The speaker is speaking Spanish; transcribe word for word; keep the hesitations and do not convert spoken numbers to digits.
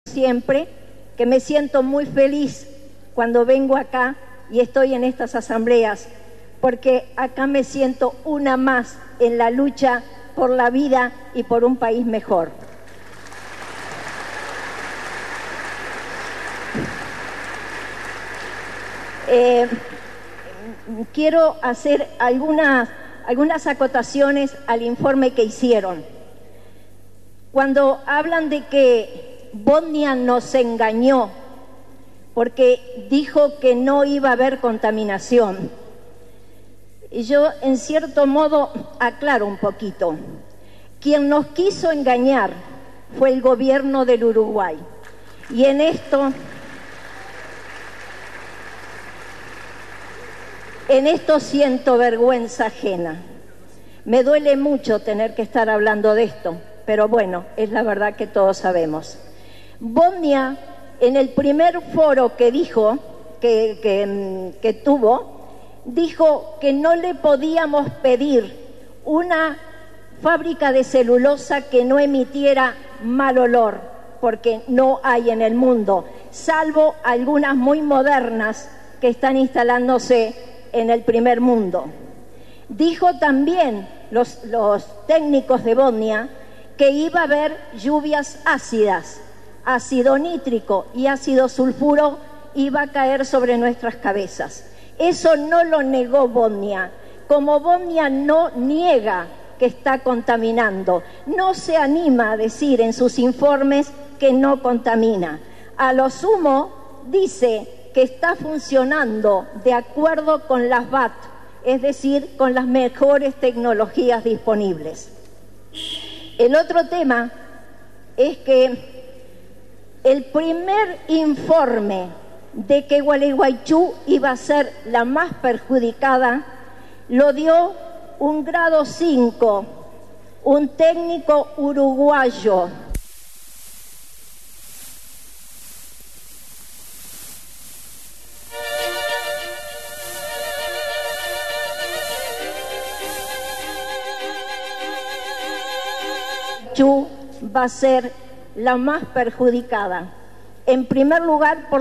siempre que me siento muy feliz cuando vengo acá y estoy en estas asambleas, porque acá me siento una más en la lucha por la vida y por un país mejor. Eh, quiero hacer algunas, algunas acotaciones al informe que hicieron. Cuando hablan de que Bosnia nos engañó porque dijo que no iba a haber contaminación, y yo en cierto modo aclaro un poquito. Quien nos quiso engañar fue el gobierno del Uruguay, y en esto en esto siento vergüenza ajena. Me duele mucho tener que estar hablando de esto, pero bueno, es la verdad que todos sabemos. Bosnia, en el primer foro que dijo, que, que, que tuvo, dijo que no le podíamos pedir una fábrica de celulosa que no emitiera mal olor, porque no hay en el mundo, salvo algunas muy modernas que están instalándose en el primer mundo. Dijo también los, los técnicos de Bosnia que iba a haber lluvias ácidas, ácido nítrico y ácido sulfuro iba a caer sobre nuestras cabezas. Eso no lo negó Bosnia. Como Bosnia no niega que está contaminando, no se anima a decir en sus informes que no contamina. A lo sumo dice que está funcionando de acuerdo con las B A T, es decir, con las mejores tecnologías disponibles. El otro tema es que el primer informe de que Gualeguaychú iba a ser la más perjudicada lo dio un grado cinco, un técnico uruguayo. Va a ser la más perjudicada. En primer lugar, por